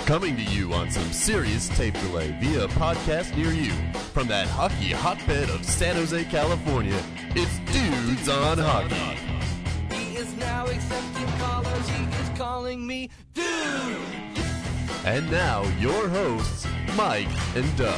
Coming to you on some serious tape delay via a podcast near you. From that hockey hotbed of San Jose, California, it's Dudes on Hockey. He is now accepting callers, he is calling me dude. And now, your hosts, Mike and Doug.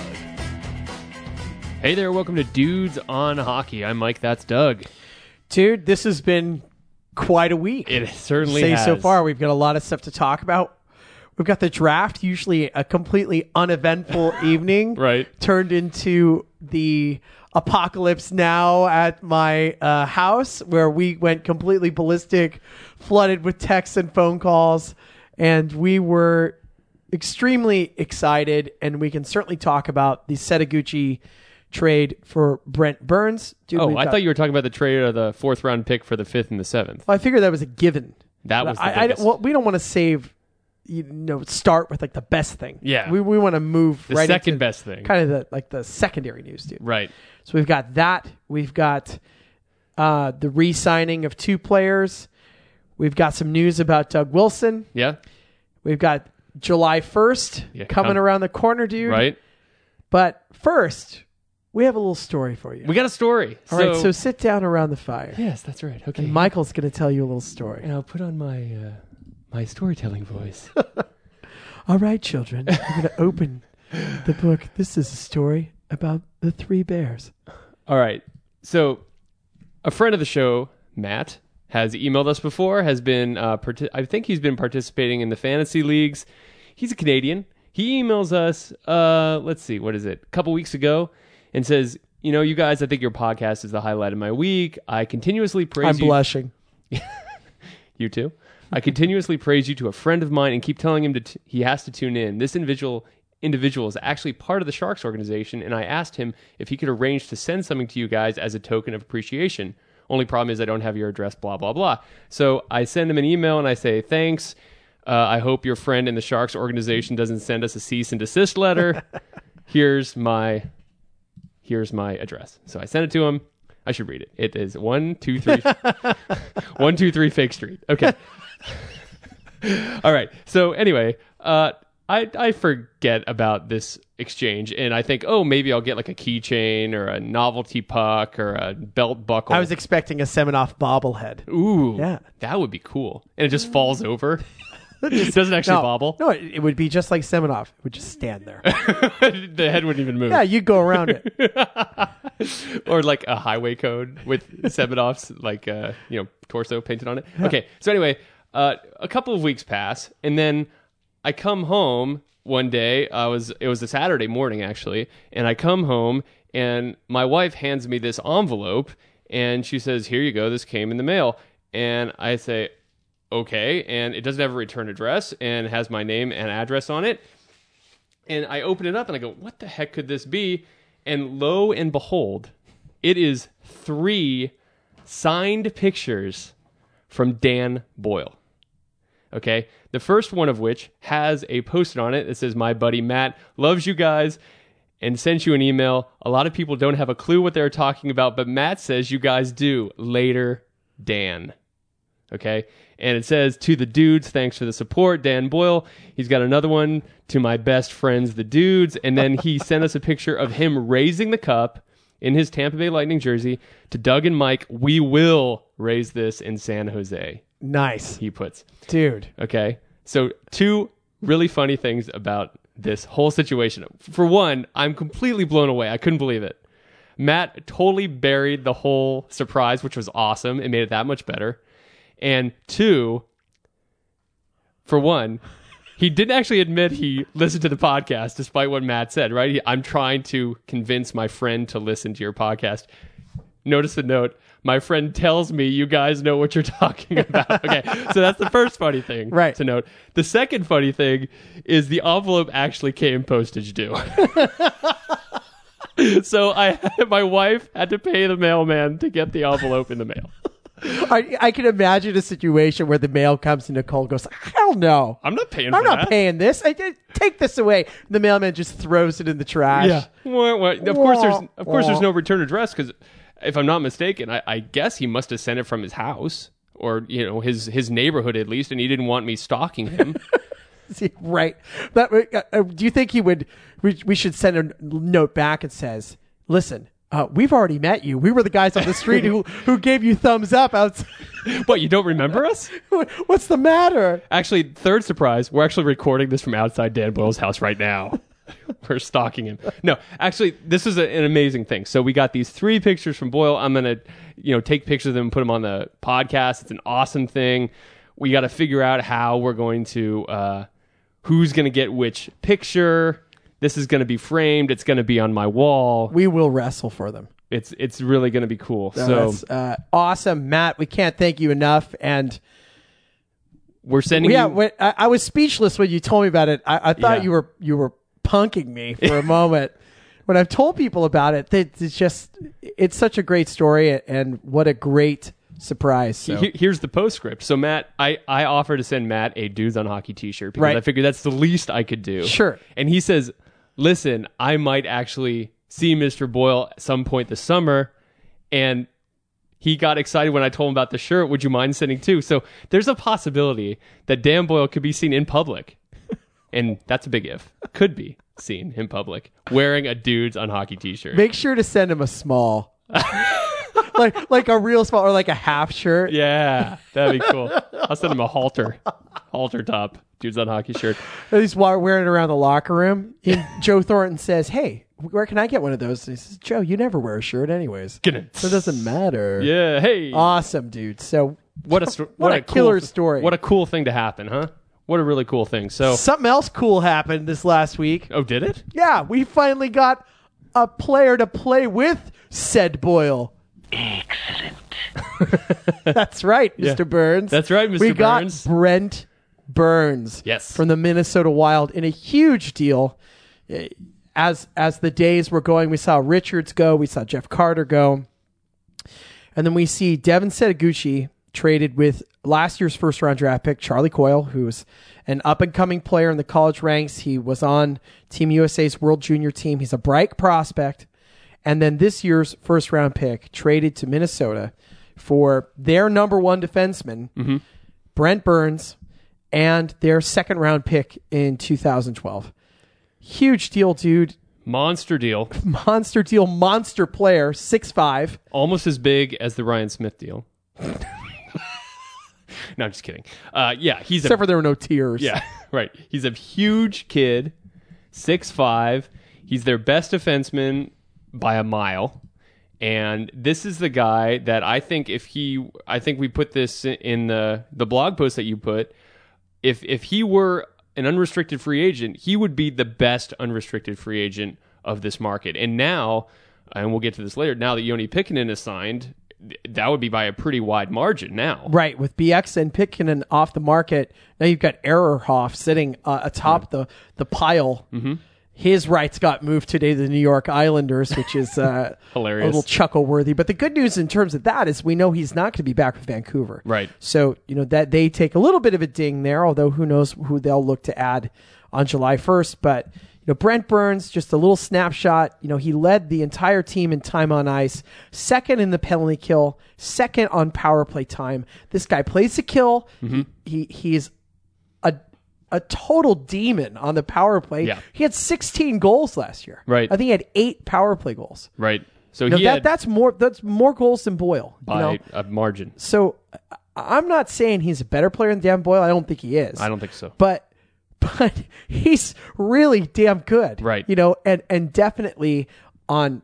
Hey there, welcome to Dudes on Hockey. I'm Mike, that's Doug. Dude, this has been quite a week. It certainly Say has. so far, we've got a lot of stuff to talk about. We've got the draft, usually a completely uneventful evening, Right. turned into the apocalypse now at my house, where we went completely ballistic, flooded with texts and phone calls, and we were extremely excited, and we can certainly talk about the Setaguchi trade for Brent Burns. Dude, Oh, I thought you were talking about the trade of the 4th round pick for the 5th and the 7th. I figured that was a given. That was the biggest. well, we don't want to save, start with like the best thing. Yeah. we want to move The right second into best thing. kind of the secondary news, dude. Right. So we've got that. We've got the re-signing of 2 players. We've got some news about Doug Wilson. Yeah. We've got July 1st coming around the corner, dude. Right. But first, we have a little story for you. We got a story. All right, so sit down around the fire. Yes, that's right. Okay. And Michael's going to tell you a little story. And I'll put on my my storytelling voice. All right, children, we're going to open the book. This is a story about the 3 bears. All right. So a friend of the show, Matt, has emailed us before, has been, I think he's been participating in the fantasy leagues. He's a Canadian. He emails us, let's see, what is it? A couple weeks ago and says, you guys, I think your podcast is the highlight of my week. I continuously praise I'm you. blushing. You too? I continuously praise you to a friend of mine and keep telling him he has to tune in. This individual is actually part of the Sharks organization, and I asked him if he could arrange to send something to you guys as a token of appreciation. Only problem is I don't have your address, blah, blah, blah. So I send him an email and I say, thanks. I hope your friend in the Sharks organization doesn't send us a cease and desist letter. Here's my address. So I sent it to him. I should read it. It is 123 123 Fake Street. Okay. All right. So anyway, I forget about this exchange, and I think, maybe I'll get like a keychain or a novelty puck or a belt buckle. I was expecting a Semenoff bobblehead. Ooh, Yeah. that would be cool. And it just falls over. It doesn't actually bobble. No, it would be just like Semenoff. It would just stand there. The head wouldn't even move. Yeah, you go around it. Or like a highway code with Semenoff's torso painted on it. Okay, so anyway, a couple of weeks pass, and then I come home one day. It was a Saturday morning actually, and I come home and my wife hands me this envelope, and she says, "Here you go. This came in the mail." And I say, "Okay," and it doesn't have a return address and has my name and address on it. And I open it up and I go, "What the heck could this be?" And lo and behold, it is 3 signed pictures from Dan Boyle. Okay? The first one of which has a post-it on it that says, "My buddy Matt loves you guys and sent you an email. A lot of people don't have a clue what they're talking about, but Matt says you guys do. Later, Dan." Okay? And it says, "To the dudes, thanks for the support, Dan Boyle." He's got another one, "To my best friends, the dudes." And then he sent us a picture of him raising the cup in his Tampa Bay Lightning jersey. "To Doug and Mike, we will raise this in San Jose," Nice. he puts. Dude. Okay? So 2 really funny things about this whole situation. For one, I'm completely blown away. I couldn't believe it. Matt totally buried the whole surprise, which was awesome. It made it that much better. And 2, for one, he didn't actually admit he listened to the podcast, despite what Matt said, right? I'm trying to convince my friend to listen to your podcast. Notice the note. My friend tells me you guys know what you're talking about. Okay, so that's the first funny thing to note. The second funny thing is the envelope actually came postage due. So my wife had to pay the mailman to get the envelope in the mail. I can imagine a situation where the mail comes and Nicole goes, "Hell no. I'm not paying I'm for not that. paying this. Take this away." The mailman just throws it in the trash. Yeah. What? Of course there's no return address, because if I'm not mistaken, I guess he must have sent it from his house or his neighborhood at least, and he didn't want me stalking him. Right. Do you think he would? We should send a note back and says, "Listen, we've already met you. We were the guys on the street who gave you thumbs up outside." What, you don't remember us? What's the matter? Actually, third surprise, we're actually recording this from outside Dan Boyle's house right now. We're stalking him. No, actually, this is an amazing thing. So we got these 3 pictures from Boyle. I'm going to, take pictures of them and put them on the podcast. It's an awesome thing. We got to figure out how we're going to, who's going to get which picture. This is going to be framed. It's going to be on my wall. We will wrestle for them. It's really going to be cool. That's awesome, Matt. We can't thank you enough. And we're sending you. I was speechless when you told me about it. I thought you were punking me for a moment. When I've told people about it, it's such a great story, and what a great surprise. So. Here's the postscript. So Matt, I offered to send Matt a Dudes on Hockey t-shirt because right. I figured that's the least I could do. Sure. And he says, listen, I might actually see Mr. Boyle at some point this summer. And he got excited when I told him about the shirt. Would you mind sending 2? So there's a possibility that Dan Boyle could be seen in public. And that's a big if. Could be seen in public wearing a Dudes on Hockey t-shirt. Make sure to send him a small. like a real small or like a half shirt. Yeah, that'd be cool. I'll send him a halter top Dudes on Hockey shirt. He's wearing it around the locker room. And Joe Thornton says, "Hey, where can I get one of those?" And he says, "Joe, you never wear a shirt anyways. So it doesn't matter." Yeah, hey. Awesome, dude. So what a killer cool story. What a cool thing to happen, huh? What a really cool thing. So something else cool happened this last week. Oh, did it? Yeah, we finally got a player to play with said Boyle. Excellent. That's right, Mr. Burns. That's right, Mr. We Burns. got Brent Burns. Yes. From the Minnesota Wild in a huge deal. As the days were going, we saw Richards go, we saw Jeff Carter go. And then we see Devin Setaguchi traded with last year's first-round draft pick, Charlie Coyle, who's an up-and-coming player in the college ranks. He was on Team USA's World Junior team. He's a bright prospect. And then this year's first-round pick traded to Minnesota for their number 1 defenseman, Brent Burns, and their second-round pick in 2012. Huge deal, dude. Monster deal. Monster deal, monster player, 6'5". Almost as big as the Ryan Smith deal. No, I'm just kidding. Except for there were no tears. Yeah, right. He's a huge kid, 6'5". He's their best defenseman by a mile. And this is the guy that I think we put this in the blog post that you put. If he were an unrestricted free agent, he would be the best unrestricted free agent of this market. And now, and we'll get to this later, now that Joni Pikkanen is signed, that would be by a pretty wide margin now. Right, with BX and Pikkanen off the market, now you've got Ehrhoff sitting atop the pile. Mm-hmm. His rights got moved today to the New York Islanders, which is hilarious, a little chuckle-worthy. But the good news in terms of that is we know he's not going to be back with Vancouver. Right. So, that they take a little bit of a ding there, although who knows who they'll look to add on July 1st. But, Brent Burns, just a little snapshot. He led the entire team in time on ice, second in the penalty kill, second on power play time. This guy plays the kill. Mm-hmm. He is a total demon on the power play. Yeah. He had 16 goals last year. Right. I think he had 8 power play goals. Right. So that's more goals than Boyle by a margin. So I'm not saying he's a better player than Dan Boyle. I don't think he is. I don't think so. But he's really damn good. Right. And definitely on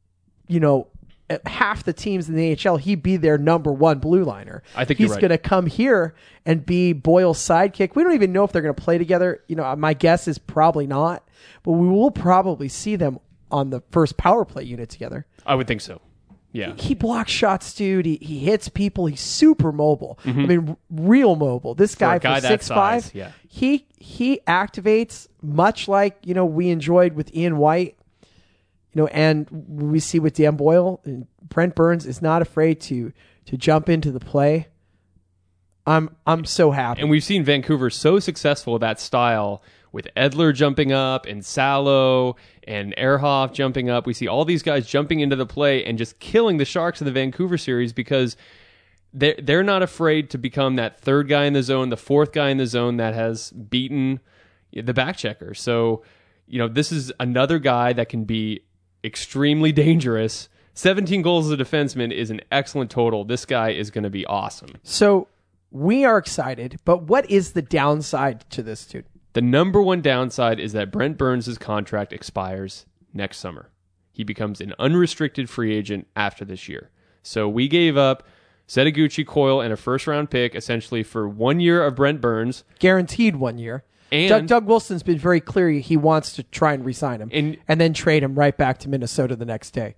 half the teams in the AHL, he'd be their number 1 blue liner. I think he's you're right. going to come here and be Boyle's sidekick. We don't even know if they're going to play together. My guess is probably not, but we will probably see them on the first power play unit together. I would think so. Yeah. He blocks shots, dude. He hits people. He's super mobile. Mm-hmm. I mean, real mobile. This guy for 6'5", yeah. he activates much like, we enjoyed with Ian White. And we see with Dan Boyle, and Brent Burns is not afraid to jump into the play. I'm so happy. And we've seen Vancouver so successful with that style, with Edler jumping up and Salo and Ehrhoff jumping up. We see all these guys jumping into the play and just killing the Sharks in the Vancouver series because they're not afraid to become that third guy in the zone, the fourth guy in the zone that has beaten the back checker. So, this is another guy that can be extremely dangerous. 17 goals as a defenseman is an excellent total. This guy is going to be awesome. So we are excited, but what is the downside to this, dude? The number one downside is that Brent Burns' contract expires next summer. He becomes an unrestricted free agent after this year. So we gave up Setaguchi, Coyle, and a first-round pick essentially for 1 year of Brent Burns. Guaranteed 1 year. And Doug Wilson's been very clear he wants to try and re-sign him and then trade him right back to Minnesota the next day.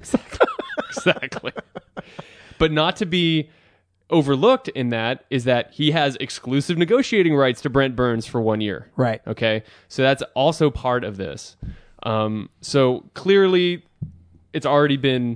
Exactly. But not to be overlooked in that is that he has exclusive negotiating rights to Brent Burns for 1 year. Right. Okay. So that's also part of this. So clearly it's already been,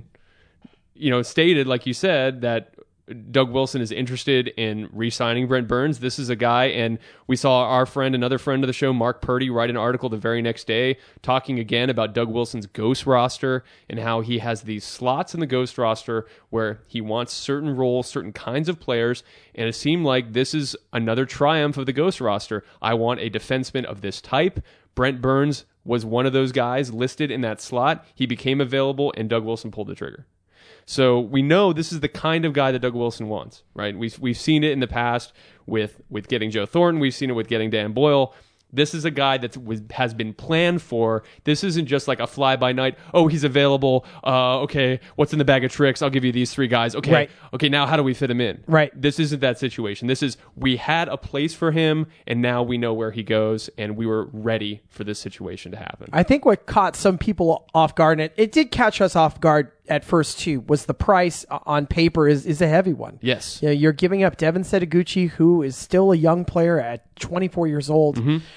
stated, like you said, that Doug Wilson is interested in re-signing Brent Burns. This is a guy, and we saw our friend, another friend of the show, Mark Purdy, write an article the very next day talking again about Doug Wilson's ghost roster and how he has these slots in the ghost roster where he wants certain roles, certain kinds of players, and it seemed like this is another triumph of the ghost roster. I want a defenseman of this type. Brent Burns was one of those guys listed in that slot. He became available, and Doug Wilson pulled the trigger. So we know this is the kind of guy that Doug Wilson wants, right? We've seen it in the past with getting Joe Thornton. We've seen it with getting Dan Boyle. This is a guy that has been planned for. This isn't just like a fly-by-night, oh, he's available. Okay, what's in the bag of tricks? I'll give you these three guys. Okay, right. Okay, now how do we fit him in? Right. This isn't that situation. This is, we had a place for him, and now we know where he goes, and we were ready for this situation to happen. I think what caught some people off guard, and it did catch us off guard at first too, was the price on paper is a heavy one. Yes. You're giving up Devin Setaguchi, who is still a young player at 24 years old.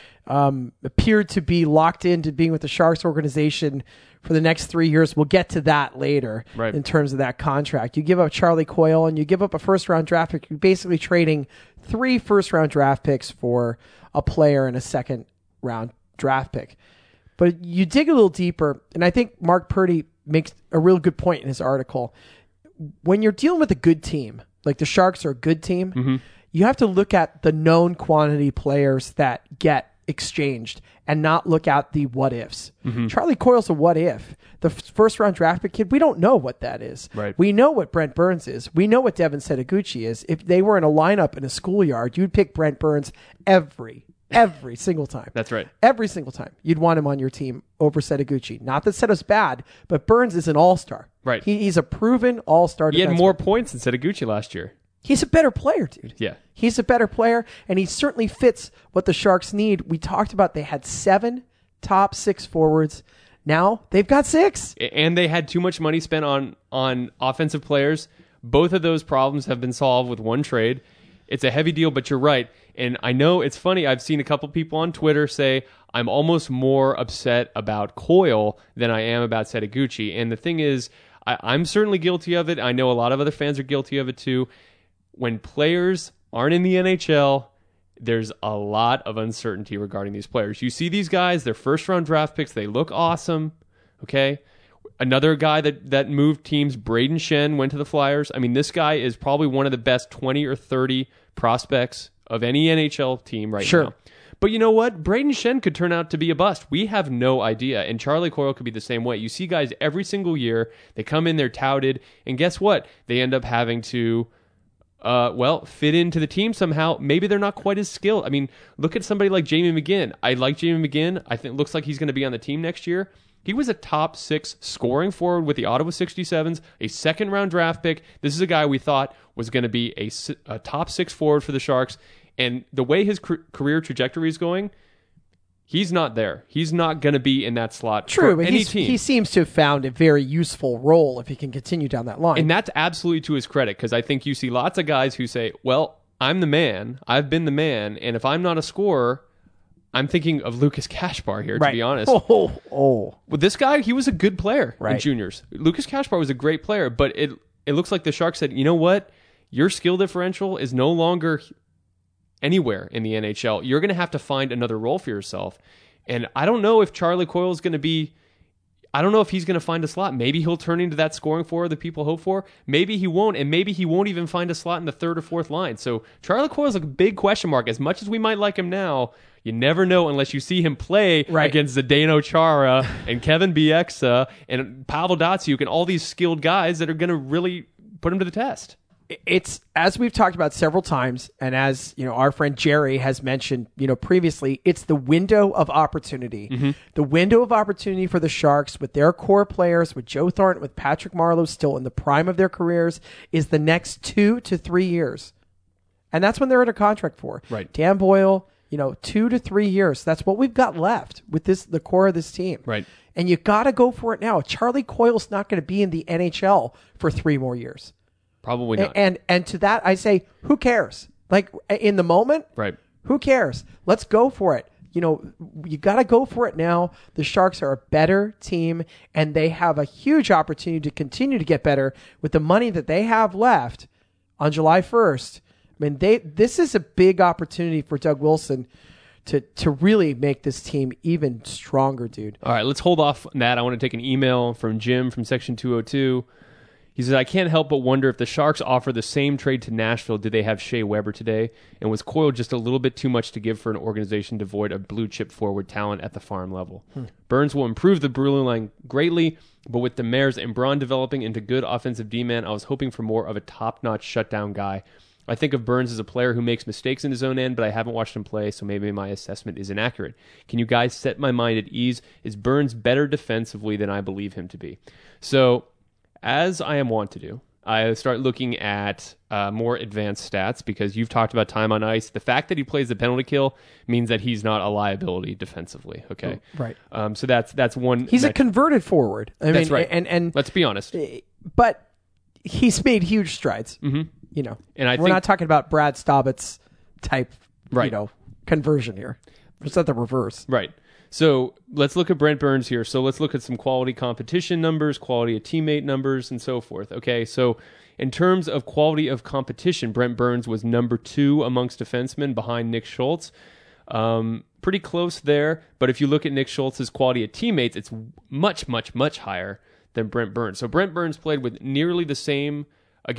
Appeared to be locked into being with the Sharks organization for the next 3 years. We'll get to that later in terms of that contract. You give up Charlie Coyle and you give up a first-round draft pick. You're basically trading 3 first-round draft picks for a player and a second-round draft pick. But you dig a little deeper, and I think Mark Purdy makes a real good point in his article. When you're dealing with a good team, like the Sharks are a good team, you have to look at the known quantity players that get exchanged and not look at the what ifs. Charlie Coyle's a what if. The first round draft pick kid, we don't know what that is. Right. We know what Brent Burns is. We know what Devin Setaguchi is. If they were in a lineup in a schoolyard, you'd pick Brent Burns every single time. That's right. Every single time. You'd want him on your team over Setaguchi. Not that Seta's bad, but Burns is an all-star. Right. He's a proven all-star He had defenseman. more points than Setaguchi last year. He's a better player, dude. Yeah. He's a better player, and he certainly fits what the Sharks need. We talked about they had 7 top 6 forwards. Now they've got 6. And they had too much money spent on offensive players. Both of those problems have been solved with one trade. It's a heavy deal, but you're right. And I know it's funny. I've seen a couple people on Twitter say, I'm almost more upset about Coyle than I am about Setaguchi. And the thing is, I'm certainly guilty of it. I know a lot of other fans are guilty of it too. When players aren't in the NHL, there's a lot of uncertainty regarding these players. You see these guys, they're first-round draft picks. They look awesome, okay? Another guy that moved teams, Braden Shen, went to the Flyers. I mean, this guy is probably one of the best 20 or 30 prospects of any NHL team right now. But you know what? Braden Shen could turn out to be a bust. We have no idea. And Charlie Coyle could be the same way. You see guys every single year. They come in, they're touted. And guess what? They end up having to fit into the team somehow. Maybe they're not quite as skilled. I mean, look at somebody like Jamie McGinn. I like Jamie McGinn. I think looks like he's going to be on the team next year. He was a top 6 scoring forward with the Ottawa 67s, a second-round draft pick. This is a guy we thought was going to be a top 6 forward for the Sharks. And the way his career trajectory is going, he's not there. He's not going to be in that slot for any team. He seems to have found a very useful role if he can continue down that line. And that's absolutely to his credit, because I think you see lots of guys who say, well, I'm the man. I've been the man. And if I'm not a scorer, I'm thinking of Lucas Kashbar here, to be honest. Well, this guy, he was a good player in Right. juniors. Lucas Kashbar was a great player, but it looks like the Sharks said, you know what? Your skill differential is no longer anywhere in the NHL. You're going to have to find another role for yourself. And I don't know if Charlie Coyle is going to be... I don't know if he's going to find a slot. Maybe he'll turn into that scoring forward that people hope for. Maybe he won't, and maybe he won't even find a slot in the third or fourth line. So Charlie Coyle is a big question mark. As much as we might like him now, you never know unless you see him play against Zdeno Chara and Kevin Bieksa and Pavel Datsyuk and all these skilled guys that are going to really put him to the test. It's, as we've talked about several times, and as our friend Jerry has mentioned previously, it's the window of opportunity. The window of opportunity for the Sharks with their core players, with Joe Thornton, with Patrick Marleau still in the prime of their careers, is the next 2 to 3 years. And that's when they're under contract for. Right. Dan Boyle, 2 to 3 years. That's what we've got left with the core of this team. Right. And you got to go for it now. Charlie Coyle's not going to be in the NHL for 3 more years. Probably not. And to that, I say, who cares? Like, in the moment, right? Who cares? Let's go for it. You got to go for it now. The Sharks are a better team, and they have a huge opportunity to continue to get better with the money that they have left on July 1st. I mean, this is a big opportunity for Doug Wilson to really make this team even stronger, dude. All right, let's hold off on that. I want to take an email from Jim from Section 202. He says, I can't help but wonder if the Sharks offer the same trade to Nashville, did they have Shea Weber today? And was Coyle just a little bit too much to give for an organization devoid of blue-chip forward talent at the farm level? Burns will improve the blue line greatly, but with Demers and Braun developing into good offensive D-man, I was hoping for more of a top-notch shutdown guy. I think of Burns as a player who makes mistakes in his own end, but I haven't watched him play, so maybe my assessment is inaccurate. Can you guys set my mind at ease? Is Burns better defensively than I believe him to be? So, as I am wont to do, I start looking at more advanced stats because you've talked about time on ice. The fact that he plays the penalty kill means that he's not a liability defensively. Okay, right. So that's one. He's a converted forward. That's right. And let's be honest. But he's made huge strides. And we're not talking about Brad Staubitz type, right. Conversion here. It's not the reverse. Right. So let's look at Brent Burns here. So let's look at some quality competition numbers, quality of teammate numbers, and so forth. Okay, so in terms of quality of competition, Brent Burns was number 2 amongst defensemen behind Nick Schultz. Pretty close there, but if you look at Nick Schultz's quality of teammates, it's much, much, much higher than Brent Burns. So Brent Burns played with nearly the same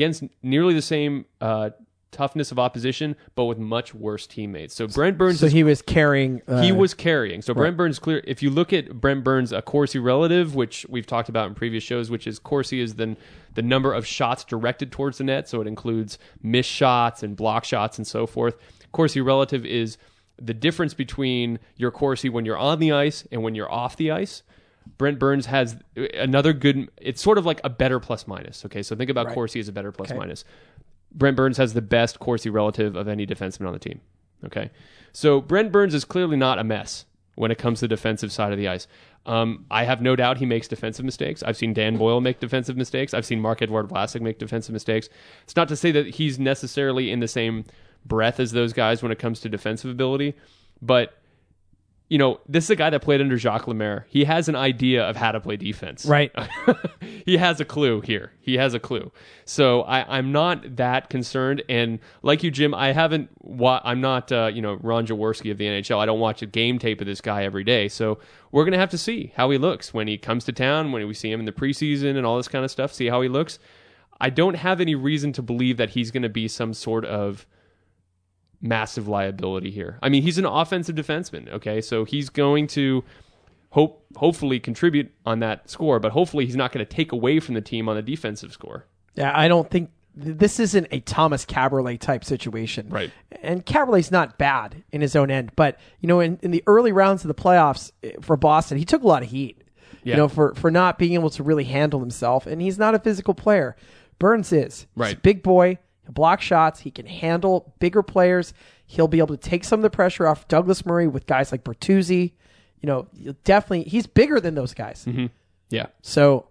toughness of opposition, but with much worse teammates. So Brent Burns... he was carrying... he was carrying. So Brent Burns, clear. If you look at Brent Burns, a Corsi relative, which we've talked about in previous shows, which is Corsi is the number of shots directed towards the net, so it includes missed shots and block shots and so forth. Corsi relative is the difference between your Corsi when you're on the ice and when you're off the ice. Brent Burns has another good... It's sort of like a better plus minus. Okay, so think about Corsi as a better plus minus. Brent Burns has the best Corsi relative of any defenseman on the team. Okay, so Brent Burns is clearly not a mess when it comes to the defensive side of the ice. I have no doubt he makes defensive mistakes. I've seen Dan Boyle make defensive mistakes. I've seen Marc-Edouard Vlasic make defensive mistakes. It's not to say that he's necessarily in the same breath as those guys when it comes to defensive ability, but this is a guy that played under Jacques Lemaire. He has an idea of how to play defense. Right. He has a clue here. So I'm not that concerned. And like you, Jim, I'm not, Ron Jaworski of the NHL. I don't watch a game tape of this guy every day. So we're going to have to see how he looks when he comes to town, when we see him in the preseason and all this kind of stuff, see how he looks. I don't have any reason to believe that he's going to be some sort of massive liability here. I mean, he's an offensive defenseman, okay? So he's going to hopefully contribute on that score, but hopefully he's not going to take away from the team on the defensive score. Yeah, I don't think this isn't a Thomas Caberlet type situation. Right. And Caberlet's not bad in his own end, but in the early rounds of the playoffs for Boston, he took a lot of heat. Yeah. For not being able to really handle himself, and he's not a physical player. Burns is. Right. He's a big boy. He'll block shots. He can handle bigger players. He'll be able to take some of the pressure off Douglas Murray with guys like Bertuzzi. He's bigger than those guys. Mm-hmm. Yeah. So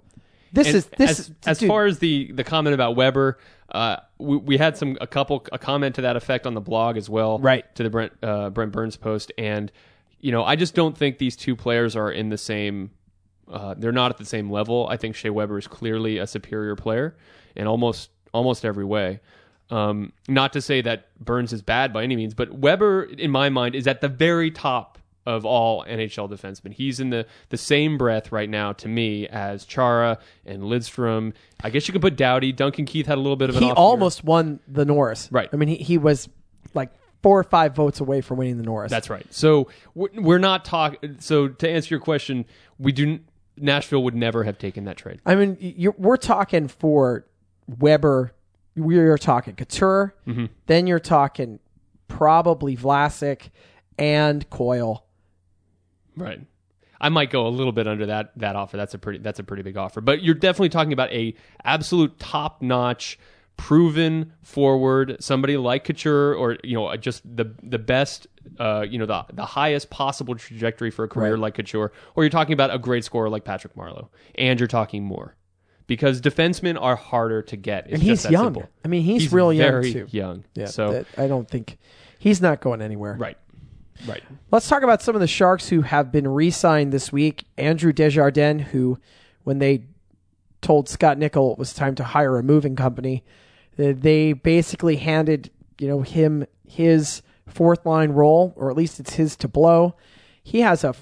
as far as the comment about Weber, we had a comment to that effect on the blog as well. Right. To the Brent Burns post, and I just don't think these two players are in the same. They're not at the same level. I think Shea Weber is clearly a superior player in almost every way. Not to say that Burns is bad by any means, but Weber, in my mind, is at the very top of all NHL defensemen. He's in the same breath right now to me as Chara and Lidstrom. I guess you could put Doughty. Duncan Keith had a little bit of an off He year. almost won the Norris. Right. I mean, he was like 4 or 5 votes away from winning the Norris. That's right. So we're not talking. So to answer your question, Nashville would never have taken that trade. I mean, we're talking for Weber. We're talking Couture. Mm-hmm. Then you're talking probably Vlasic and Coyle. Right. I might go a little bit under that offer. That's a pretty big offer. But you're definitely talking about a absolute top-notch, proven forward, somebody like Couture, or just the best, the highest possible trajectory for a career Right. like Couture, or you're talking about a great scorer like Patrick Marleau, and you're talking more. Because defensemen are harder to get. It's And just he's that young. simple. I mean, he's real young, very too. young. Yeah, So I don't think he's not going anywhere. right. Let's talk about some of the Sharks who have been re-signed this week. Andrew Desjardins, who, when they told Scott Nickel it was time to hire a moving company, they basically handed him his fourth line role, or at least it's his to blow. He has a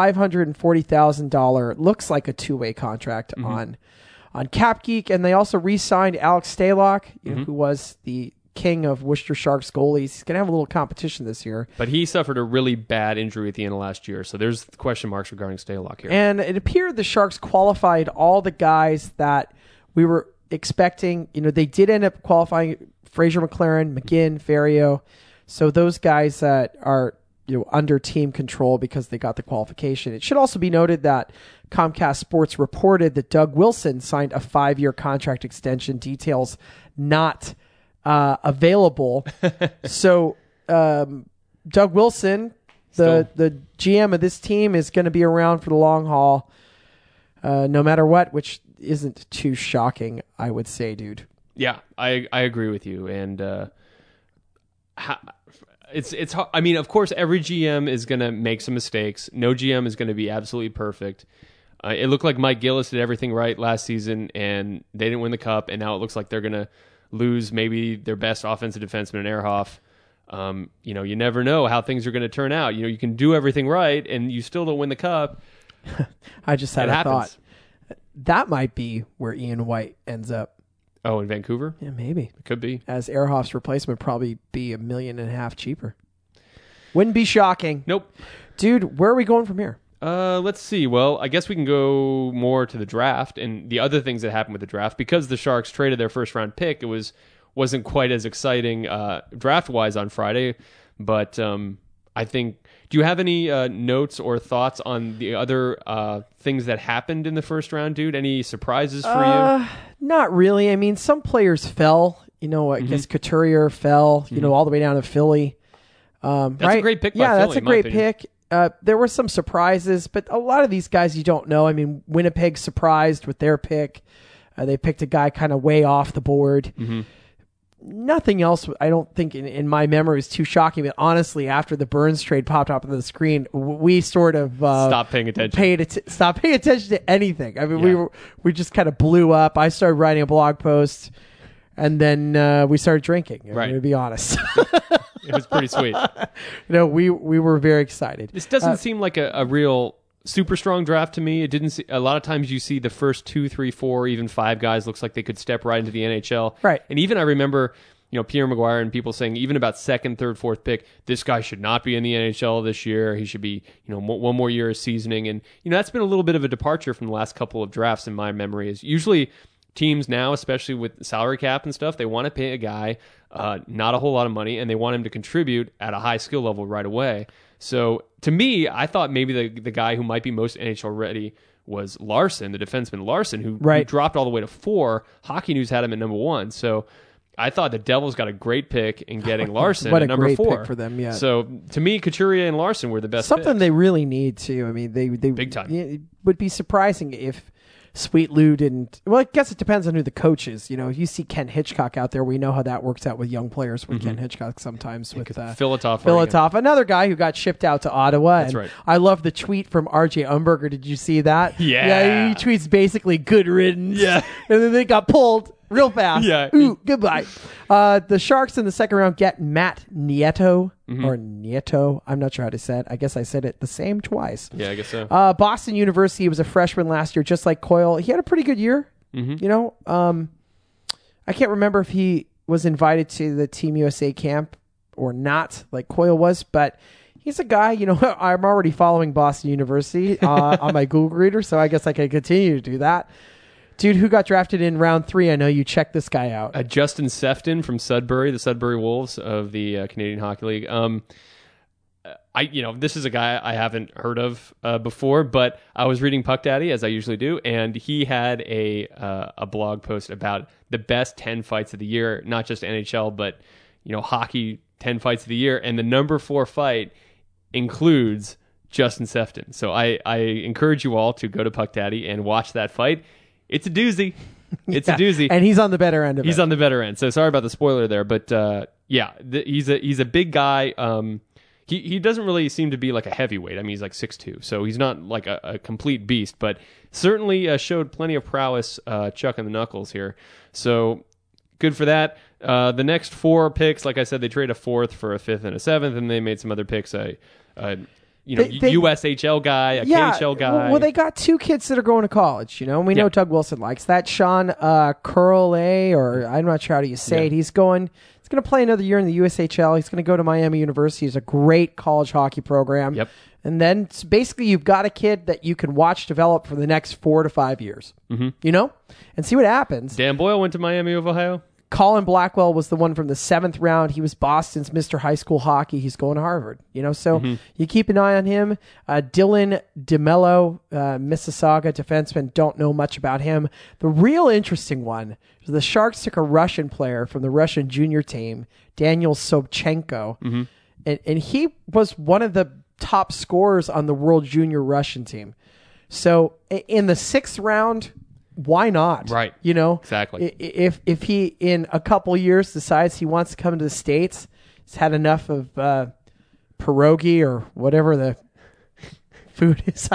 $540,000, looks like a two-way contract on CapGeek, and they also re-signed Alex Stalock, who was the king of Worcester Sharks goalies. He's going to have a little competition this year. But he suffered a really bad injury at the end of last year, so there's question marks regarding Stalock here. And it appeared the Sharks qualified all the guys that we were expecting. They did end up qualifying Fraser McLaren, McGinn, Ferrio. So those guys that are under team control because they got the qualification. It should also be noted that Comcast Sports reported that Doug Wilson signed a 5-year contract extension. Details not available. So Doug Wilson, the GM of this team, is going to be around for the long haul, no matter what, which isn't too shocking, I would say, dude. Yeah, I agree with you, and it's hard. I mean, of course, every GM is going to make some mistakes. No GM is going to be absolutely perfect. It looked like Mike Gillis did everything right last season, and they didn't win the cup, and now it looks like they're going to lose maybe their best offensive defenseman in Ehrhoff. You never know how things are going to turn out. You can do everything right, and you still don't win the cup. I just had It a happens. thought. That might be where Ian White ends up. Oh, in Vancouver? Yeah, maybe. It could be. As Ehrhoff's replacement, probably be $1.5 million cheaper. Wouldn't be shocking. Nope. Dude, where are we going from here? Let's see. Well, I guess we can go more to the draft and the other things that happened with the draft. Because the Sharks traded their first-round pick, it wasn't quite as exciting draft-wise on Friday. But I think... Do you have any notes or thoughts on the other things that happened in the first round, dude? Any surprises for you? Not really. I mean, some players fell. I guess Couturier fell, all the way down to Philly. That's a great pick by Yeah, Philly, that's a in my great opinion. pick. There were some surprises, but a lot of these guys you don't know. I mean, Winnipeg surprised with their pick. They picked a guy kind of way off the board. Mm-hmm. Nothing else, I don't think, in my memory is too shocking. But honestly, after the Burns trade popped up on the screen, we sort of Stop paying attention. Stopped paying attention to anything. I mean, Yeah. we just kind of blew up. I started writing a blog post, and then we started drinking. Right. To be honest, It was pretty sweet. we were very excited. This doesn't seem like a real super strong draft to me. It didn't. A lot of times you see the first 2, 3, 4, even 5 guys looks like they could step right into the NHL. Right. And even I remember, Pierre Maguire and people saying even about second, third, fourth pick, this guy should not be in the NHL this year. He should be, one more year of seasoning. And that's been a little bit of a departure from the last couple of drafts in my memory. Is usually teams now, especially with salary cap and stuff, they want to pay a guy not a whole lot of money, and they want him to contribute at a high skill level right away. So to me, I thought maybe the guy who might be most NHL ready was Larson, the defenseman Larson, who dropped all the way to 4. Hockey News had him at number 1. So I thought the Devils got a great pick in getting Larson What at a number great 4 pick for them, yeah. So to me, Couturier and Larson were the best Something picks. they really need too. I mean, they Big time. It would be surprising if Sweet Lou didn't. Well, I guess it depends on who the coach is. If you see Ken Hitchcock out there, we know how that works out with young players with Ken Hitchcock sometimes with Filatov, another guy who got shipped out to Ottawa. That's and right. I love the tweet from RJ Umberger. Did you see that? Yeah. He tweets basically good riddance. Yeah. And then they got pulled real fast. Yeah. Ooh, goodbye. The Sharks in the second round get Matt Nieto or Nieto. I'm not sure how to say it. I guess I said it the same twice. Yeah, I guess so. Boston University was a freshman last year, just like Coyle. He had a pretty good year. You know, I can't remember if he was invited to the Team USA camp or not, like Coyle was, but he's a guy, you know, I'm already following Boston University on my Google Reader, so I guess I can continue to do that. Dude, who got drafted in round 3? I know you checked this guy out. Justin Sefton from Sudbury, the Sudbury Wolves of the Canadian Hockey League. This is a guy I haven't heard of before, but I was reading Puck Daddy, as I usually do, and he had a blog post about the best 10 fights of the year, not just NHL, but hockey 10 fights of the year, and the number 4 fight includes Justin Sefton. So I encourage you all to go to Puck Daddy and watch that fight. It's a doozy. It's a doozy, and he's on the better end of it. He's on the better end. So sorry about the spoiler there, but he's a big guy. He doesn't really seem to be like a heavyweight. I mean, he's like 6'2", so he's not like a complete beast, but certainly showed plenty of prowess chucking the knuckles here. So good for that. The next 4 picks, like I said, they trade a 4th for a 5th and a 7th, and they made some other picks. USHL guy, a KHL guy. Well, they got 2 kids that are going to college, and we know Doug Wilson likes that. Sean Curley, or I'm not sure how you say it. He's going to play another year in the USHL. He's going to go to Miami University. It's a great college hockey program. Yep. And then basically you've got a kid that you can watch develop for the next 4 to 5 years, and see what happens. Dan Boyle went to Miami of Ohio. Colin Blackwell was the one from the 7th round. He was Boston's Mr. High School Hockey. He's going to Harvard, so you keep an eye on him. Dylan DeMello, Mississauga defenseman, don't know much about him. The real interesting one is the Sharks took a Russian player from the Russian junior team, Daniel Sobchenko, and he was one of the top scorers on the World Junior Russian team. So in the 6th round, why not? Right. Exactly. If he in a couple years decides he wants to come to the States, he's had enough of pierogi or whatever the food is.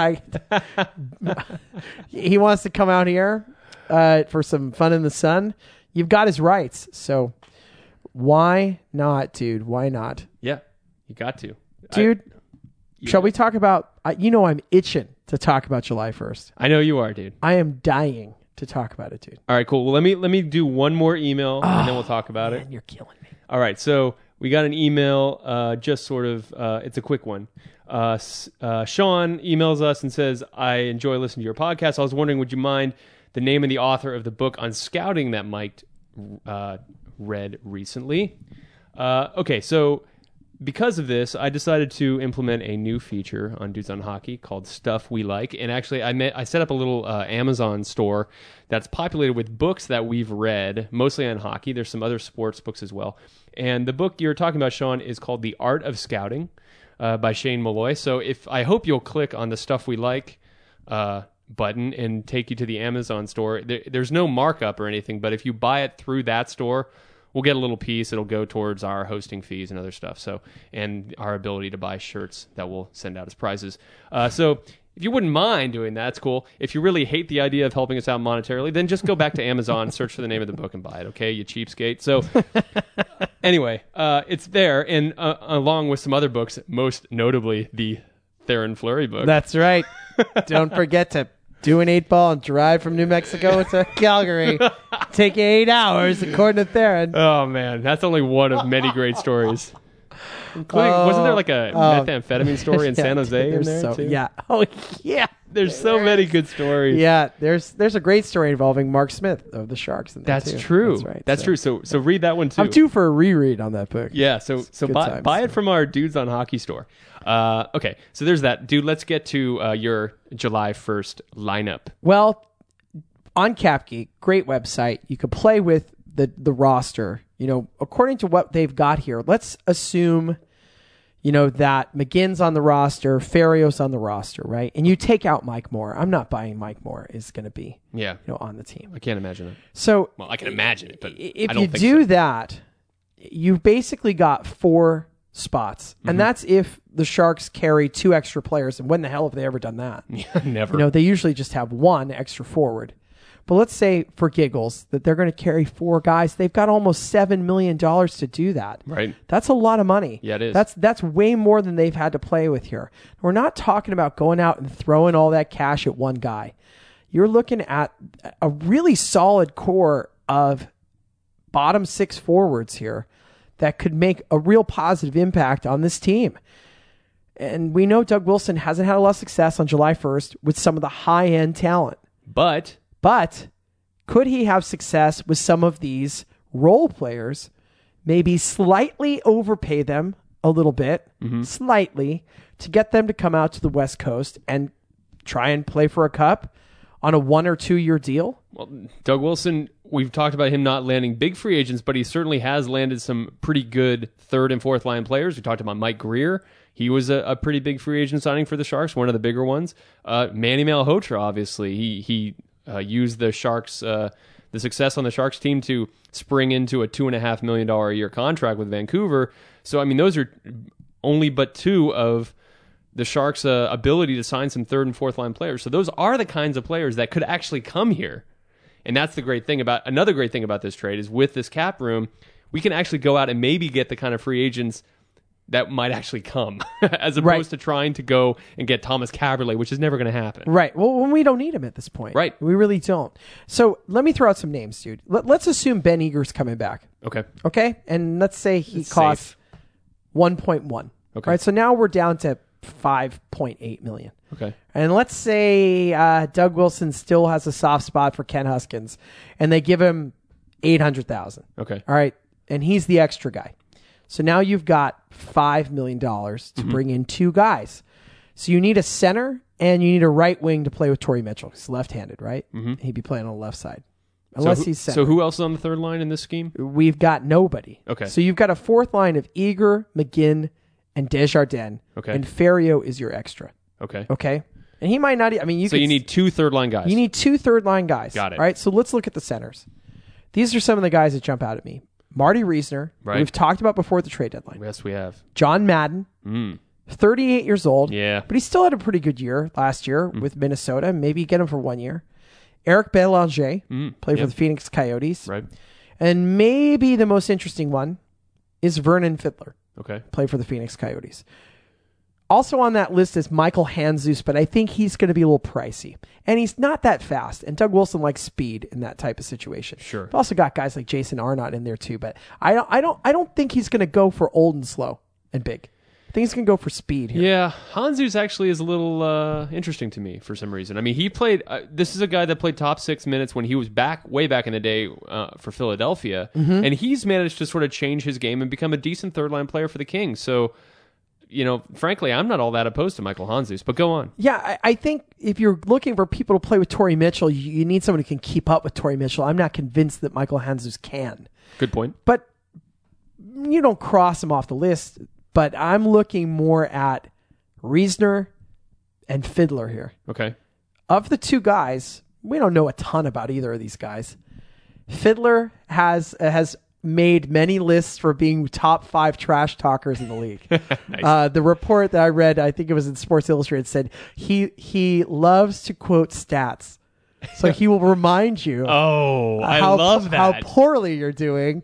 He wants to come out here for some fun in the sun. You've got his rights. So why not, dude? Why not? Yeah, you got to. Dude, shall we talk about... I'm itching to talk about July 1st. I know you are, dude. I am dying to talk about it, dude. All right, cool. Well, let me do one more email, and then we'll talk about it. You're killing me. All right, so we got an email, just sort of, it's a quick one. Sean emails us and says, I enjoy listening to your podcast. I was wondering, would you mind the name of the author of the book on scouting that Mike read recently? Okay, so... because of this, I decided to implement a new feature on Dudes on Hockey called Stuff We Like. And actually, I set up a little Amazon store that's populated with books that we've read, mostly on hockey. There's some other sports books as well. And the book you're talking about, Sean, is called The Art of Scouting by Shane Malloy. So I hope you'll click on the Stuff We Like button and take you to the Amazon store. There's no markup or anything, but if you buy it through that store, we'll get a little piece. It'll go towards our hosting fees and other stuff. So, and our ability to buy shirts that we'll send out as prizes. So if you wouldn't mind doing that, it's cool. If you really hate the idea of helping us out monetarily, then just go back to Amazon, search for the name of the book and buy it. Okay, you cheapskate. So anyway, it's there. And along with some other books, most notably the Theron Fleury book. That's right. Don't forget to do an 8-ball and drive from New Mexico to Calgary. Take 8 hours, according to Theron. Oh, man. That's only one of many great stories. Including, wasn't there like a methamphetamine story in San Jose in there, too? Yeah. Oh, yeah. There's so many good stories. Yeah. There's a great story involving Mark Smith of the Sharks in there, That's too. true. That's right. That's true. So read that one, too. I'm due for a reread on that book. Yeah. So buy it from our Dudes on Hockey store. Okay. So there's that. Dude, let's get to your July 1st lineup. Well, on CapGeek, great website. You could play with the roster. According to what they've got here, let's assume, that McGinn's on the roster, Ferrio's on the roster, right? And you take out Mike Moore. I'm not buying Mike Moore is going to be, on the team. I can't imagine that. So, well, I can imagine it, but if I don't you think do so. that, you've basically got 4 spots, and that's if the Sharks carry 2 extra players. And when the hell have they ever done that? Never. They usually just have 1 extra forward. But let's say for giggles that they're going to carry 4 guys. They've got almost $7 million to do that. Right. That's a lot of money. Yeah, it is. That's way more than they've had to play with here. We're not talking about going out and throwing all that cash at one guy. You're looking at a really solid core of bottom 6 forwards here that could make a real positive impact on this team. And we know Doug Wilson hasn't had a lot of success on July 1st with some of the high-end talent. But Could he have success with some of these role players, maybe slightly overpay them a little bit, slightly, to get them to come out to the West Coast and try and play for a cup on a 1 or 2 year deal? Well, Doug Wilson, we've talked about him not landing big free agents, but he certainly has landed some pretty good 3rd and 4th line players. We talked about Mike Greer. He was a pretty big free agent signing for the Sharks, one of the bigger ones. Manny Malhotra, obviously. He used the Sharks, the success on the Sharks team to spring into a $2.5 million a year contract with Vancouver. So, I mean, those are only but 2 of the Sharks' ability to sign some 3rd and 4th line players. So those are the kinds of players that could actually come here. And that's the great thing about, another great thing about this trade is with this cap room, we can actually go out and maybe get the kind of free agents that might actually come as opposed to trying to go and get Thomas Kaberle, which is never going to happen. Right. Well, when we don't need him at this point. Right. We really don't. So let me throw out some names, dude. Let's assume Ben Eager's coming back. Okay. Okay? And let's say he costs 1.1. Okay. Right. So now we're down to 5.8 million. Okay. And let's say Doug Wilson still has a soft spot for Ken Huskins, and they give him 800,000. Okay. All right. And he's the extra guy. So now you've got $5 million to bring in 2 guys. So you need a center and you need a right wing to play with Torrey Mitchell. He's left-handed, right? He'd be playing on the left side. Unless he's center. So who else is on the 3rd line in this scheme? We've got nobody. Okay. So you've got a 4th line of Eager, McGinn, and Desjardins. Okay. And Ferriero is your extra. Okay. Okay. And he might not. I mean, you need 2 3rd line guys. You need 2 3rd line guys. Got it. All right. So let's look at the centers. These are some of the guys that jump out at me. Marty Reisner, Right. we've talked about before the trade deadline. Yes, we have. John Madden, 38 years old. Yeah. But he still had a pretty good year last year with Minnesota. Maybe get him for 1 year. Eric Bélanger, played for the Phoenix Coyotes. Right. And maybe the most interesting one is Vernon Fiddler, Okay. played for the Phoenix Coyotes. Also on that list is Michael Handzus, but I think he's going to be a little pricey. And he's not that fast. And Doug Wilson likes speed in that type of situation. Sure. We've also got guys like Jason Arnott in there too, but I don't think he's going to go for old and slow and big. I think he's going to go for speed here. Yeah, Handzus actually is a little interesting to me for some reason. I mean, he played. This is a guy that played top 6 minutes when he was way back in the day for Philadelphia, and he's managed to sort of change his game and become a decent 3rd line player for the Kings. So, you know, frankly, I'm not all that opposed to Michael Handzus, but go on. Yeah, I think if you're looking for people to play with Torrey Mitchell, you need someone who can keep up with Torrey Mitchell. I'm not convinced that Michael Handzus can. Good point. But you don't cross him off the list. But I'm looking more at Reisner and Fiddler here. Okay. Of the 2 guys, we don't know a ton about either of these guys. Fiddler has made many lists for being top 5 trash talkers in the league. Nice. The report that I read, I think it was in Sports Illustrated, said he loves to quote stats. So he will remind you I love that. how poorly you're doing.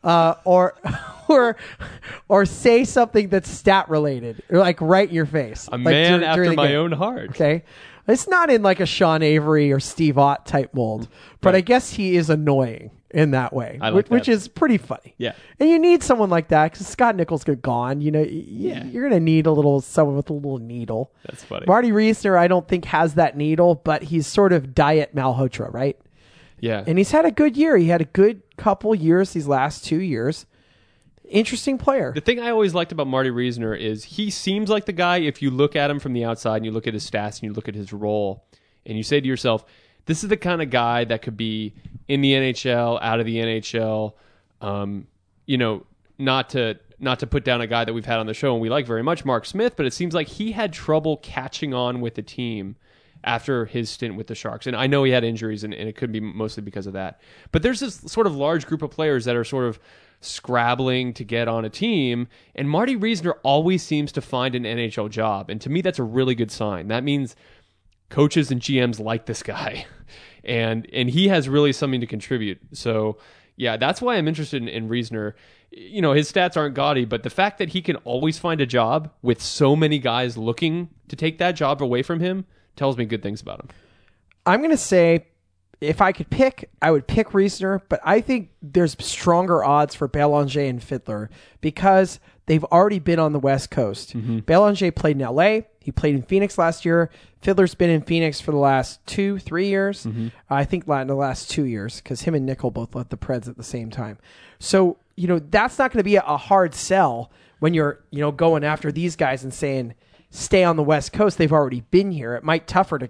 Or say something that's stat related, or like right in your face. A man after my own heart. Okay, it's not in like a Sean Avery or Steve Ott type mold, but Right. I guess he is annoying in that way, I like which that. is pretty funny. Yeah. and you need someone like that because Scott Nichols got gone. You know, you're gonna need someone with a little needle. That's funny. Marty Reisner, I don't think has that needle, but he's sort of diet Malhotra, right? Yeah. And he's had a good year. He had a good couple years these last 2 years. Interesting player. The thing I always liked about Marty Reisner is he seems like the guy, if you look at him from the outside and you look at his stats and you look at his role and you say to yourself, this is the kind of guy that could be in the NHL, out of the NHL, you know, not to put down a guy that we've had on the show and we like very much, Mark Smith, but it seems like he had trouble catching on with the team after his stint with the Sharks. And I know he had injuries, and it could be mostly because of that. But there's this sort of large group of players that are sort of scrabbling to get on a team, and Marty Reisner always seems to find an NHL job. And to me, that's a really good sign. That means coaches and GMs like this guy, and he has really something to contribute. So yeah, that's why I'm interested in Reasoner. You know, his stats aren't gaudy, but the fact that he can always find a job with so many guys looking to take that job away from him tells me good things about him. I'm going to say, if I could pick, I would pick Reasoner, but I think there's stronger odds for Belanger and Fiddler because they've already been on the West Coast. Belanger played in LA. He played in Phoenix last year. Fiddler's been in Phoenix for the last 2-3 years. I think in the last 2 years because him and Nickel both left the Preds at the same time. So, you know, that's not going to be a hard sell when you're, you know, going after these guys and saying, stay on the West Coast. They've already been here. It might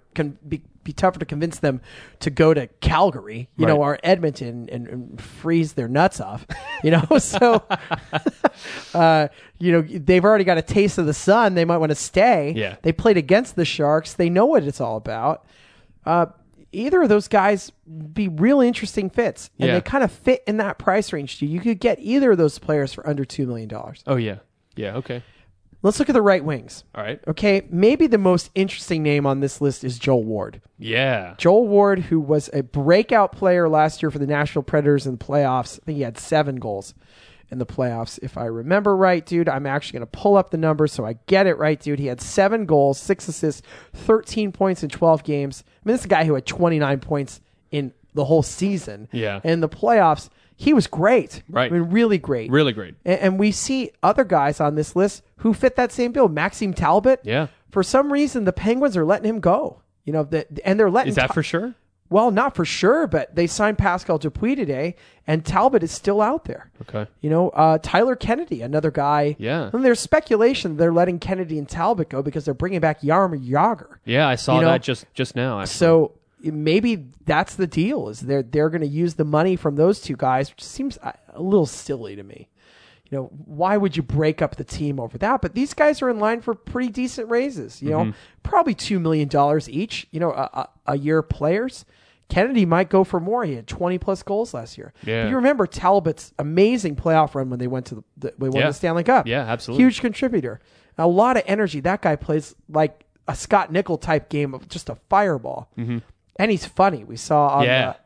be tougher to convince them to go to Calgary, you know, or Edmonton and freeze their nuts off, you know. So, you know, they've already got a taste of the sun. They might want to stay. Yeah. They played against the Sharks. They know what it's all about. Either of those guys be really interesting fits, and they kind of fit in that price range too. You could get either of those players for under $2 million. Oh yeah. Yeah. Okay. Let's look at the right wings. All right. Okay, maybe the most interesting name on this list is Joel Ward. Yeah. Joel Ward, who was a breakout player last year for the Nashville Predators in the playoffs. I think he had 7 goals in the playoffs, if I remember right, dude. I'm actually going to pull up the numbers so I get it right, dude. He had 7 goals, 6 assists, 13 points in 12 games. I mean, this is a guy who had 29 points in the whole season. Yeah. And in the playoffs, he was great. Right. I mean, really great. Really great. And we see other guys on this list who fit that same bill. Maxime Talbot. Yeah. For some reason, the Penguins are letting him go. You know, and they're letting. Is that for sure? Well, not for sure, but they signed Pascal Dupuis today, and Talbot is still out there. Okay. You know, Tyler Kennedy, another guy. Yeah. And there's speculation they're letting Kennedy and Talbot go because they're bringing back Jaromir Jagr. Yeah, I saw You know, that just now. Actually. So maybe that's the deal, is they're going to use the money from those two guys, which seems a little silly to me. You know, why would you break up the team over that? But these guys are in line for pretty decent raises, you know, probably $2 million each, you know, a year players. Kennedy might go for more. He had 20 plus goals last year. Yeah. But you remember Talbot's amazing playoff run when they went to the Stanley Cup. Yeah, absolutely. Huge contributor. A lot of energy. That guy plays like a Scott Nickel type game of just a fireball. And he's funny. We saw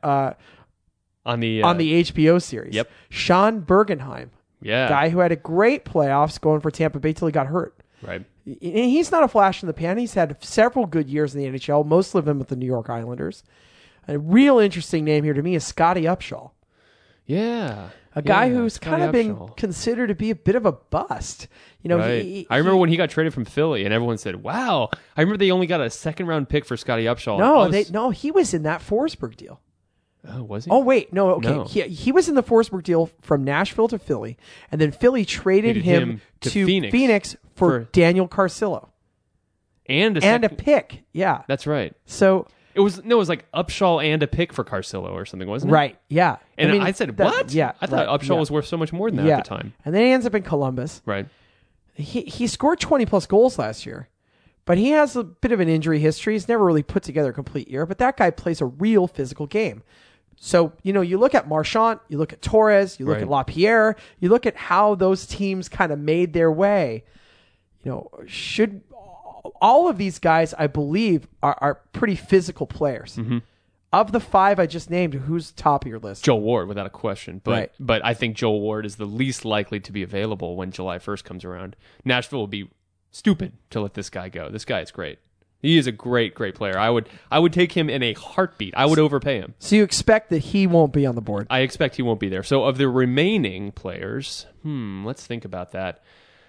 on the HBO series. Yep. Sean Bergenheim. Yeah. Guy who had a great playoffs going for Tampa Bay till he got hurt. Right. And he's not a flash in the pan. He's had several good years in the NHL, most of them with the New York Islanders. A real interesting name here to me is Scotty Upshall. Yeah. A guy who's Scotty kind of been Upshall. considered to be a bit of a bust. You know, Right. I remember when he got traded from Philly, and everyone said, "Wow!" I remember they only got a second-round pick for Scotty Upshall. he was in that Forsberg deal. Oh, was he? Oh wait, no, okay. No. He was in the Forsberg deal from Nashville to Philly, and then Philly traded him to Phoenix for Daniel Carcillo and a pick. Yeah, That's right. so It was like Upshall and a pick for Carcillo or something, wasn't it? right, yeah. And mean, I said, that- "What?" Yeah, I thought right, Upshall yeah. was worth so much more than that yeah. at the time. And then he ends up in Columbus. Right. He scored 20 plus goals last year, but he has a bit of an injury history. He's never really put together a complete year, but that guy plays a real physical game. So, you know, you look at Marchand, you look at Torres, you look Right. at LaPierre, you look at how those teams kind of made their way. You know, should all of these guys, I believe, are pretty physical players. Of the 5 I just named, who's top of your list? Joel Ward, without a question. But Right. but I think Joel Ward is the least likely to be available when July 1st comes around. Nashville will be stupid to let this guy go. This guy is great. He is a great, great player. I would take him in a heartbeat. I would overpay him. So you expect that he won't be on the board? I expect he won't be there. So of the remaining players, let's think about that.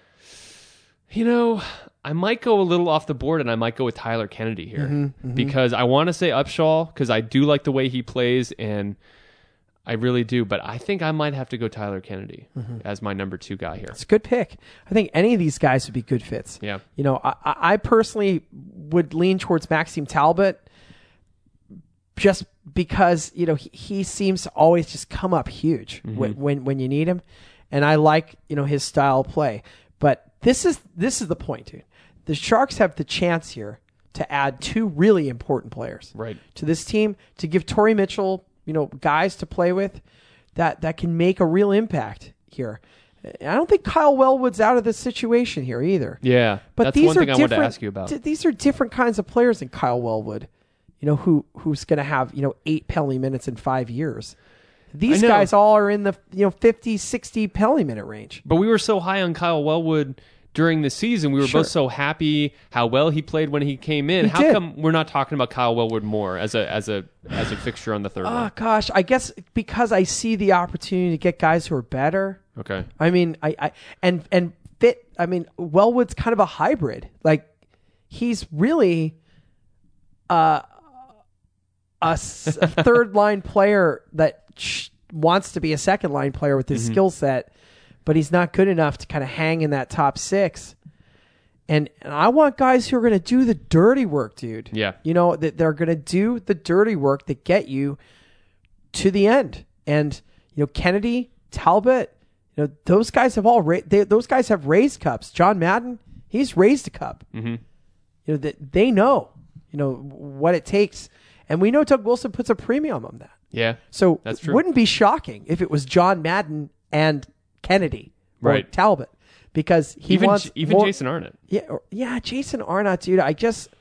You know, I might go a little off the board, and I might go with Tyler Kennedy here because I want to say Upshall because I do like the way he plays, and I really do. But I think I might have to go Tyler Kennedy as my number 2 guy here. It's a good pick. I think any of these guys would be good fits. Yeah. You know, I personally would lean towards Maxime Talbot just because, you know, he seems to always just come up huge when you need him. And I like, you know, his style of play. But this is the point, dude. The Sharks have the chance here to add 2 really important players Right. to this team, to give Torrey Mitchell, you know, guys to play with that can make a real impact here. I don't think Kyle Wellwood's out of the situation here either. Yeah, But that's these one are thing I wanted to different- ask you about. These are different kinds of players than Kyle Wellwood, who's going to have 8 penalty minutes in 5 years. These I know. guys all are in the 50, 60 penalty minute range. But we were so high on Kyle Wellwood during the season. We were Sure. both so happy how well he played when he came in. He How did. come we're not talking about Kyle Wellwood more as a fixture on the third Oh line? gosh, I guess because I see the opportunity to get guys who are better. Okay. I mean, and fit. I mean, Wellwood's kind of a hybrid. Like he's really a third line player that wants to be a second line player with his skill set, but he's not good enough to kind of hang in that top 6. And I want guys who are going to do the dirty work, dude. Yeah. That they're going to do the dirty work that get you to the end. And Kennedy, Talbot, those guys have those guys have raised cups. John Madden, he's raised a cup. Mm-hmm. They know what it takes, and we know Doug Wilson puts a premium on that. Yeah. So That's it true. wouldn't be shocking if it was John Madden and Kennedy or Right. Talbot, because he Even wants even more- Jason Arnott. Yeah, Jason Arnott, dude. I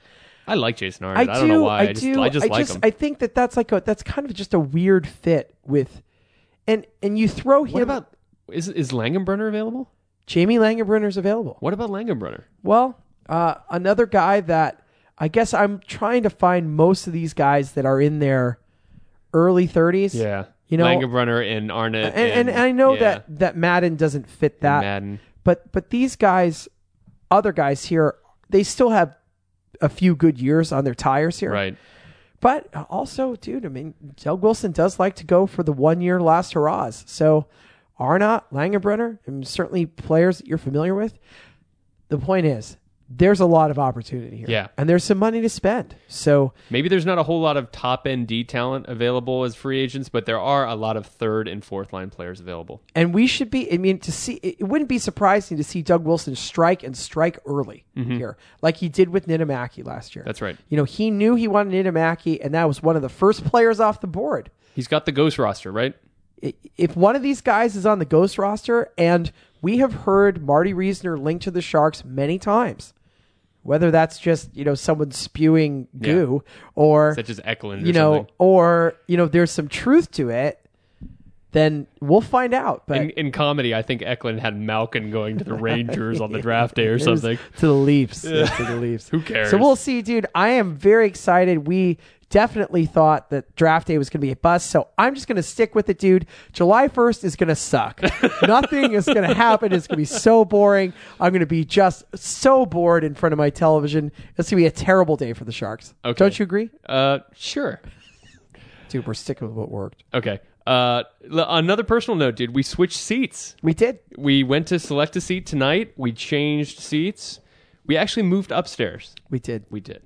like Jason Arnott. I don't know why. I just like him. I think that's that's kind of just a weird fit with, and you throw him. What about is Langenbrunner available? Jamie Langenbrunner's available? What about Langenbrunner? Well, another guy that I guess I'm trying to find most of these guys that are in their early 30s. Yeah. You know, Langenbrunner and Arnott. and I know yeah, that Madden doesn't fit that. Madden. But these guys, other guys here, they still have a few good years on their tires here. Right. But also, dude, I mean, Doug Wilson does like to go for the 1 year last hurrahs. So Arnott, Langenbrunner, and certainly players that you're familiar with. The point is, there's a lot of opportunity here. Yeah. And there's some money to spend. So Maybe there's not a whole lot of top end D talent available as free agents, but there are a lot of third and fourth line players available. and we should be, I mean, to see, it wouldn't be surprising to see Doug Wilson strike early here, like he did with Ninemaki last year. That's right. He knew he wanted Ninemaki, and that was one of the first players off the board. He's got the ghost roster, right? If one of these guys is on the ghost roster, and we have heard Marty Reisner linked to the Sharks many times, whether that's just, someone spewing goo or, Such as Eklund or something. or, there's some truth to it, then we'll find out. But In comedy, I think Eklund had Malkin going to the Rangers on the draft day or It was something. to the Leafs. Yeah, to the Leafs. Who cares? So we'll see, dude. I am very excited. We definitely thought that draft day was going to be a bust, so I'm just going to stick with it, dude. July 1st is going to suck. Nothing is going to happen. It's going to be so boring. I'm going to be just so bored in front of my television. It's going to be a terrible day for the Sharks. Okay. Don't you agree? Sure. Dude, we're sticking with what worked. Okay. Another personal note, dude. We switched seats. We did. We went to select a seat tonight. We changed seats. We actually moved upstairs. We did. We did.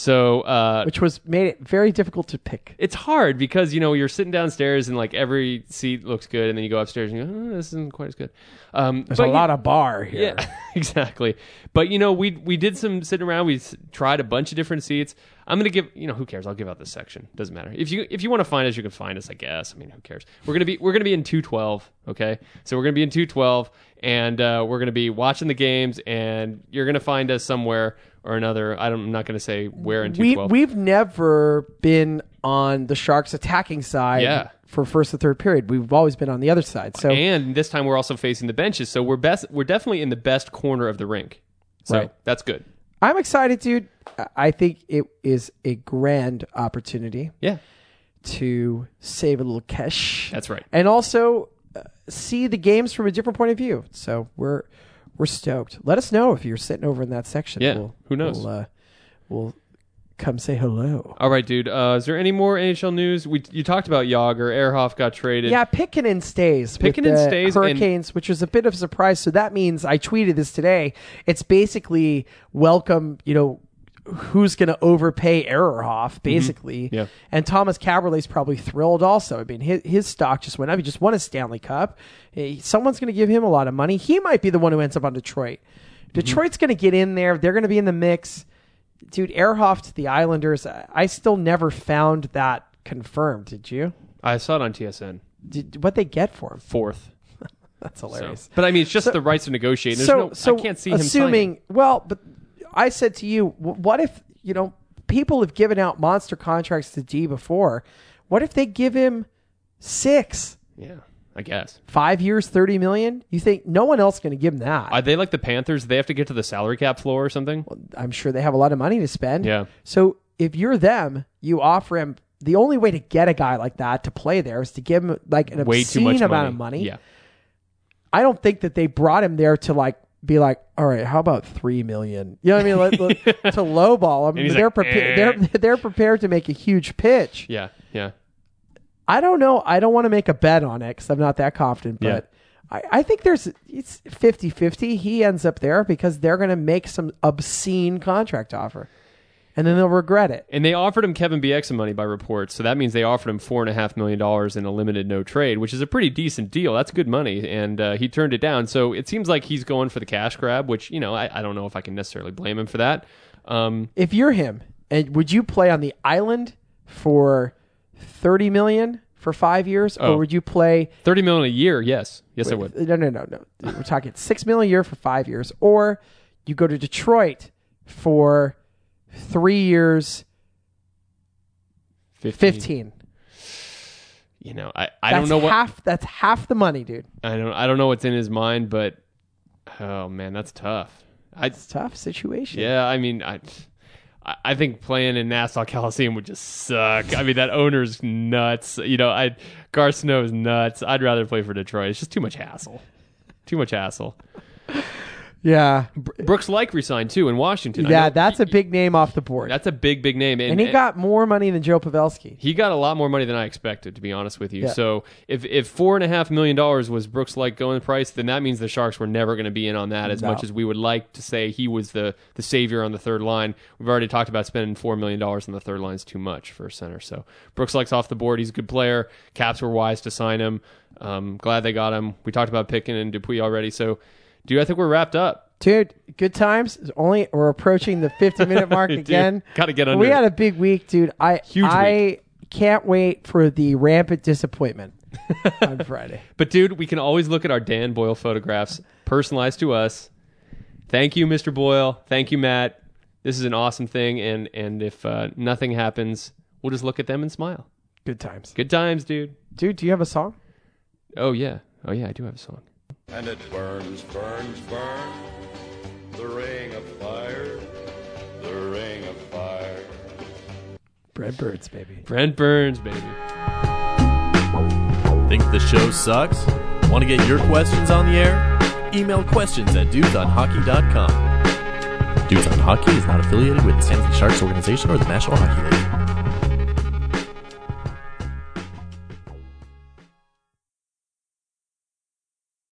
So, Which made it very difficult to pick. it's hard because, you're sitting downstairs and like every seat looks good. And then you go upstairs and you go, this isn't quite as good. There's a lot of bar here. Yeah, exactly. But we did some sitting around. We tried a bunch of different seats. I'm gonna give who cares? I'll give out this section. Doesn't matter. If you want to find us, you can find us. I guess. I mean, who cares? We're gonna be in 212. Okay, so we're gonna be in 212, and we're gonna be watching the games, and you're gonna find us somewhere or another. I'm not gonna say where in 212. We've never been on the Sharks attacking side. Yeah. For first and third period, we've always been on the other side. So And this time we're also facing the benches, so we're definitely in the best corner of the rink. So Right. that's good. I'm excited, dude. I think it is a grand opportunity Yeah, to save a little cash. that's right. And also see the games from a different point of view. So we're stoked. Let us know if you're sitting over in that section. Yeah, who knows? We'll come say hello. All right, dude. Is there any more NHL news? You talked about Yager. Ehrhoff got traded. Yeah, Pickinen stays. Pickinen with the stays and- Hurricanes, which was a bit of a surprise. So that means I tweeted this today. It's basically welcome. Who's going to overpay Ehrhoff, basically. Yeah. And Thomas Caberlet's probably thrilled also. I mean, his stock just went up. He just won a Stanley Cup. Someone's going to give him a lot of money. He might be the one who ends up on Detroit. Detroit's going to get in there. They're going to be in the mix. Dude, Ehrhoff to the Islanders, I still never found that confirmed. Did you? I saw it on TSN. What they get for him? Fourth. That's hilarious. So, but I mean, it's just the rights to negotiate. There's I can't see him signing. Well, but I said to you, what if, people have given out monster contracts to D before. What if they give him 6? Yeah, I guess. 5 years, $30 million? You think no one else is going to give him that? Are they like the Panthers? They have to get to the salary cap floor or something? Well, I'm sure they have a lot of money to spend. Yeah. So if you're them, you offer him. The only way to get a guy like that to play there is to give him like an way too much obscene amount of money. Yeah. I don't think that they brought him there to like be like, all right, how about $3 million? You know what I mean? To lowball him. They're prepared to make a huge pitch. Yeah, yeah. I don't know. I don't want to make a bet on it because I'm not that confident. But I think it's 50-50. He ends up there because they're going to make some obscene contract offer. And then they'll regret it. And they offered him Kevin Bieksa money by reports. So that means they offered him $4.5 million in a limited no trade, which is a pretty decent deal. That's good money. And he turned it down. So it seems like he's going for the cash grab, which, I don't know if I can necessarily blame him for that. If you're him, and would you play on the island for $30 million for 5 years? Or would you play $30 million a year? Yes. Yes, I would. No. We're talking $6 million a year for 5 years. Or you go to Detroit for 3 years, 15. I don't know what that's half the money, dude. I don't know what's in his mind, but oh man, that's tough. It's a tough situation. Yeah, I mean, I think playing in Nassau Coliseum would just suck. I mean, that owner's nuts. Garth Snow's nuts. I'd rather play for Detroit. It's just too much hassle. Yeah. Brooks Laich resigned too in Washington. Yeah, that's a big name off the board. That's a big name. And he got more money than Joe Pavelski. He got a lot more money than I expected, to be honest with you. Yeah. So if $4.5 million was Brooks Laich going price, then that means the Sharks were never going to be in on that as much as we would like to say he was the savior on the third line. We've already talked about spending $4 million on the third line is too much for a center. So Brooks Laich's off the board. He's a good player. Caps were wise to sign him. Glad they got him. We talked about Pickin and Dupuis already. So, dude, I think we're wrapped up. Dude, good times. We're approaching the 50-minute mark again. Got to get under. We had a big week, dude. Huge week. Can't wait for the rampant disappointment on Friday. But dude, we can always look at our Dan Boyle photographs, personalized to us. Thank you, Mr. Boyle. Thank you, Matt. This is an awesome thing, and if nothing happens, we'll just look at them and smile. Good times. Good times, dude. Dude, do you have a song? Oh yeah, I do have a song. And it burns, burns, burns, the ring of fire, the ring of fire. Brent Burns, baby. Brent Burns, baby. Think the show sucks? Want to get your questions on the air? Email questions@dudesonhockey.com. Dudes on Hockey is not affiliated with the San Jose Sharks organization or the National Hockey League.